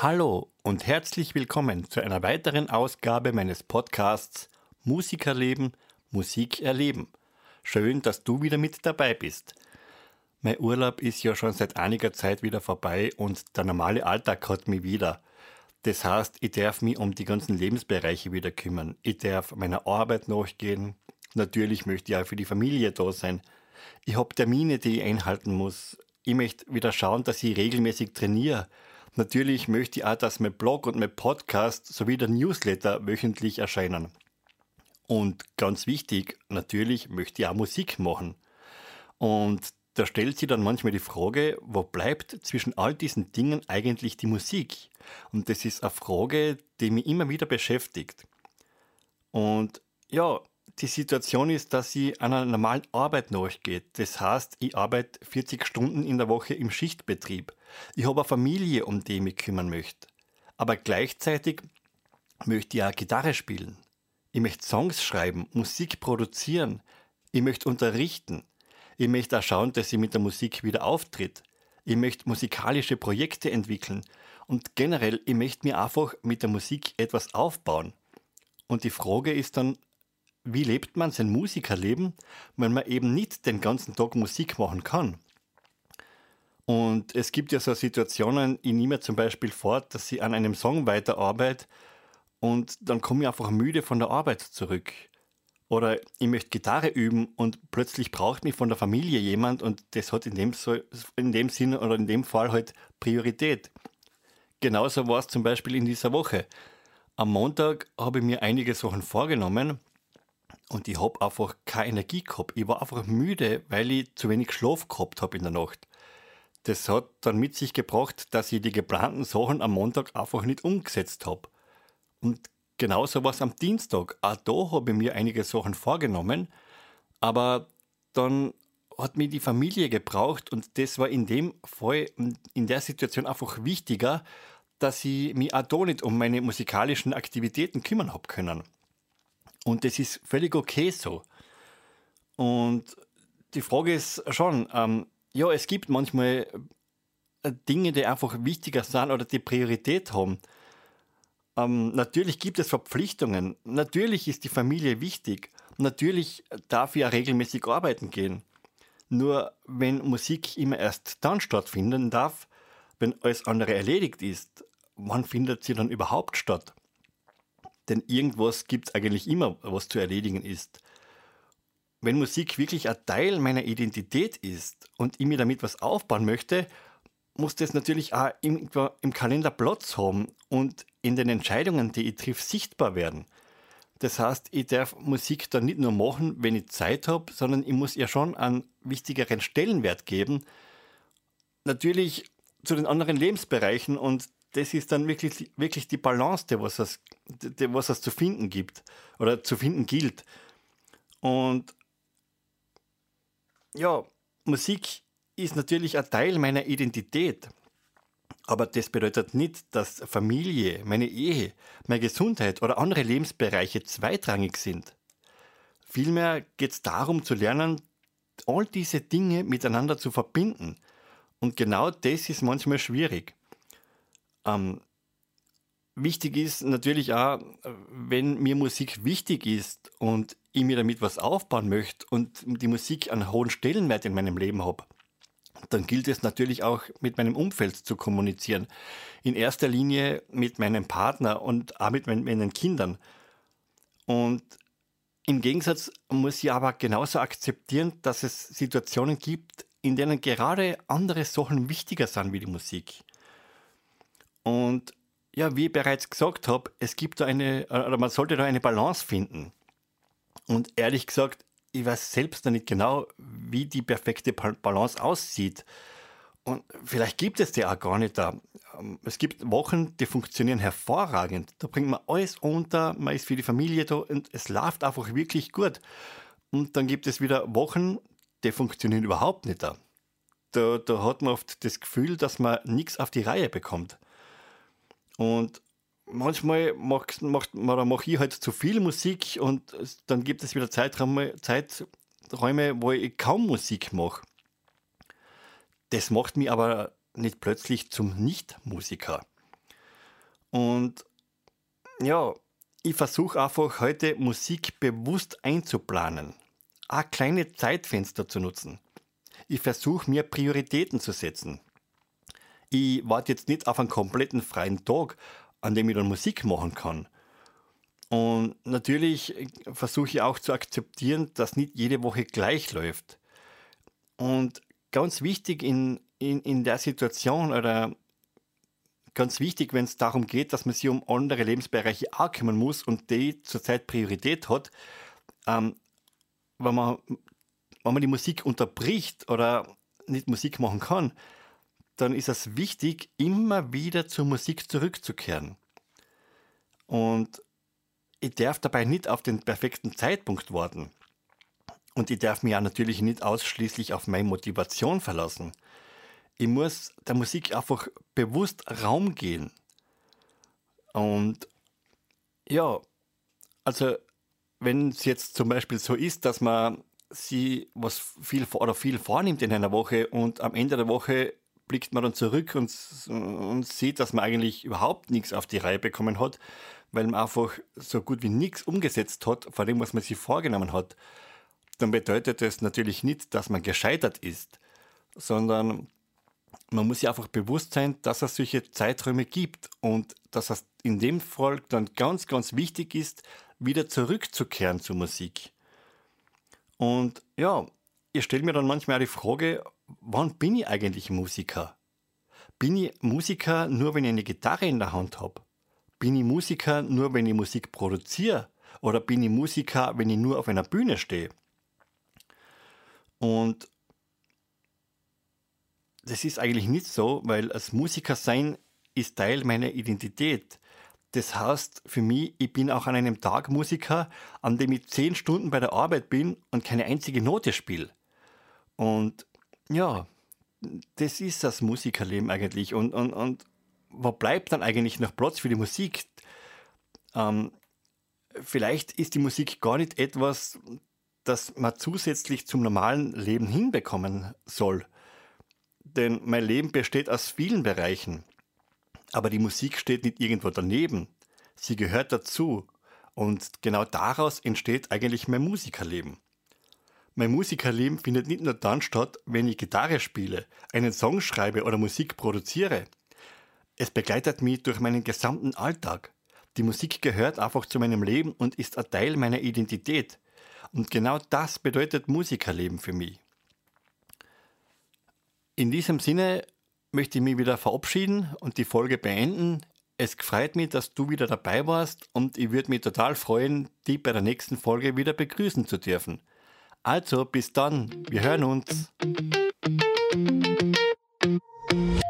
Hallo und herzlich willkommen zu einer weiteren Ausgabe meines Podcasts Musikerleben, Musik erleben. Schön, dass du wieder mit dabei bist. Mein Urlaub ist ja schon seit einiger Zeit wieder vorbei und der normale Alltag hat mich wieder. Das heißt, ich darf mich um die ganzen Lebensbereiche wieder kümmern. Ich darf meiner Arbeit nachgehen. Natürlich möchte ich auch für die Familie da sein. Ich habe Termine, die ich einhalten muss. Ich möchte wieder schauen, dass ich regelmäßig trainiere. Natürlich möchte ich auch, dass mein Blog und mein Podcast sowie der Newsletter wöchentlich erscheinen. Und ganz wichtig, natürlich möchte ich auch Musik machen. Und da stellt sich dann manchmal die Frage, wo bleibt zwischen all diesen Dingen eigentlich die Musik? Und das ist eine Frage, die mich immer wieder beschäftigt. Und ja, die Situation ist, dass ich einer normalen Arbeit nachgehe. Das heißt, ich arbeite 40 Stunden in der Woche im Schichtbetrieb. Ich habe eine Familie, um die ich mich kümmern möchte. Aber gleichzeitig möchte ich auch Gitarre spielen. Ich möchte Songs schreiben, Musik produzieren. Ich möchte unterrichten. Ich möchte auch schauen, dass ich mit der Musik wieder auftritt. Ich möchte musikalische Projekte entwickeln. Und generell, ich möchte mir einfach mit der Musik etwas aufbauen. Und die Frage ist dann, wie lebt man sein Musikerleben, wenn man eben nicht den ganzen Tag Musik machen kann? Und es gibt ja so Situationen, ich nehme mir zum Beispiel vor, dass ich an einem Song weiterarbeite und dann komme ich einfach müde von der Arbeit zurück. Oder ich möchte Gitarre üben und plötzlich braucht mich von der Familie jemand und das hat in dem Sinne oder in dem Fall halt Priorität. Genauso war es zum Beispiel in dieser Woche. Am Montag habe ich mir einige Sachen vorgenommen und ich habe einfach keine Energie gehabt. Ich war einfach müde, weil ich zu wenig Schlaf gehabt habe in der Nacht. Das hat dann mit sich gebracht, dass ich die geplanten Sachen am Montag einfach nicht umgesetzt habe. Und genauso war es am Dienstag. Auch da habe ich mir einige Sachen vorgenommen, aber dann hat mich die Familie gebraucht und das war in dem Fall, in der Situation einfach wichtiger, dass ich mich auch da nicht um meine musikalischen Aktivitäten kümmern habe können. Und das ist völlig okay so. Und die Frage ist schon, ja, es gibt manchmal Dinge, die einfach wichtiger sind oder die Priorität haben. Natürlich gibt es Verpflichtungen. Natürlich ist die Familie wichtig. Natürlich darf ich ja regelmäßig arbeiten gehen. Nur wenn Musik immer erst dann stattfinden darf, wenn alles andere erledigt ist, wann findet sie dann überhaupt statt? Denn irgendwas gibt es eigentlich immer, was zu erledigen ist. Wenn Musik wirklich ein Teil meiner Identität ist und ich mir damit was aufbauen möchte, muss das natürlich auch irgendwo im Kalender Platz haben und in den Entscheidungen, die ich triff, sichtbar werden. Das heißt, ich darf Musik dann nicht nur machen, wenn ich Zeit habe, sondern ich muss ihr schon einen wichtigeren Stellenwert geben. Natürlich zu den anderen Lebensbereichen und das ist dann wirklich die Balance, was es zu finden gibt oder zu finden gilt. Und ja, Musik ist natürlich ein Teil meiner Identität. Aber das bedeutet nicht, dass Familie, meine Ehe, meine Gesundheit oder andere Lebensbereiche zweitrangig sind. Vielmehr geht es darum zu lernen, all diese Dinge miteinander zu verbinden. Und genau das ist manchmal schwierig. Wichtig ist natürlich auch, wenn mir Musik wichtig ist und ich mir damit was aufbauen möchte und die Musik einen hohen Stellenwert in meinem Leben habe, dann gilt es natürlich auch mit meinem Umfeld zu kommunizieren. In erster Linie mit meinem Partner und auch mit meinen Kindern. Und im Gegensatz muss ich aber genauso akzeptieren, dass es Situationen gibt, in denen gerade andere Sachen wichtiger sind wie die Musik. Und ja, wie ich bereits gesagt habe, man sollte da eine Balance finden. Und ehrlich gesagt, ich weiß selbst noch nicht genau, wie die perfekte Balance aussieht. Und vielleicht gibt es die auch gar nicht da. Es gibt Wochen, die funktionieren hervorragend. Da bringt man alles unter, man ist für die Familie da und es läuft einfach wirklich gut. Und dann gibt es wieder Wochen, die funktionieren überhaupt nicht da. Da hat man oft das Gefühl, dass man nichts auf die Reihe bekommt. Und manchmal mache ich halt zu viel Musik und dann gibt es wieder Zeiträume, wo ich kaum Musik mache. Das macht mich aber nicht plötzlich zum Nichtmusiker. Und ja, ich versuche einfach heute Musik bewusst einzuplanen, auch kleine Zeitfenster zu nutzen. Ich versuche mir Prioritäten zu setzen. Ich warte jetzt nicht auf einen kompletten freien Tag, an dem ich dann Musik machen kann. Und natürlich versuche ich auch zu akzeptieren, dass nicht jede Woche gleich läuft. Und ganz wichtig in der Situation oder ganz wichtig, wenn es darum geht, dass man sich um andere Lebensbereiche auch kümmern muss und die zurzeit Priorität hat, ähm, wenn man, wenn man die Musik unterbricht oder nicht Musik machen kann, dann ist es wichtig, immer wieder zur Musik zurückzukehren. Und ich darf dabei nicht auf den perfekten Zeitpunkt warten. Und ich darf mich auch natürlich nicht ausschließlich auf meine Motivation verlassen. Ich muss der Musik einfach bewusst Raum geben. Und ja, also wenn es jetzt zum Beispiel so ist, dass man sie was viel vornimmt in einer Woche und am Ende der Woche blickt man dann zurück und sieht, dass man eigentlich überhaupt nichts auf die Reihe bekommen hat, weil man einfach so gut wie nichts umgesetzt hat von dem, was man sich vorgenommen hat, dann bedeutet das natürlich nicht, dass man gescheitert ist, sondern man muss sich einfach bewusst sein, dass es solche Zeiträume gibt und dass es in dem Fall dann ganz, ganz wichtig ist, wieder zurückzukehren zur Musik. Und ja, ich stelle mir dann manchmal auch die Frage, wann bin ich eigentlich Musiker? Bin ich Musiker nur, wenn ich eine Gitarre in der Hand habe? Bin ich Musiker nur, wenn ich Musik produziere? Oder bin ich Musiker, wenn ich nur auf einer Bühne stehe? Und das ist eigentlich nicht so, weil als Musiker sein ist Teil meiner Identität. Das heißt für mich, ich bin auch an einem Tag Musiker, an dem ich 10 Stunden bei der Arbeit bin und keine einzige Note spiele. Und ja, das ist das Musikerleben eigentlich. Und wo bleibt dann eigentlich noch Platz für die Musik? Ähm, Vielleicht ist die Musik gar nicht etwas, das man zusätzlich zum normalen Leben hinbekommen soll. Denn mein Leben besteht aus vielen Bereichen. Aber die Musik steht nicht irgendwo daneben. Sie gehört dazu. Und genau daraus entsteht eigentlich mein Musikerleben. Mein Musikerleben findet nicht nur dann statt, wenn ich Gitarre spiele, einen Song schreibe oder Musik produziere. Es begleitet mich durch meinen gesamten Alltag. Die Musik gehört einfach zu meinem Leben und ist ein Teil meiner Identität. Und genau das bedeutet Musikerleben für mich. In diesem Sinne möchte ich mich wieder verabschieden und die Folge beenden. Es freut mich, dass du wieder dabei warst und ich würde mich total freuen, dich bei der nächsten Folge wieder begrüßen zu dürfen. Also, bis dann, wir hören uns.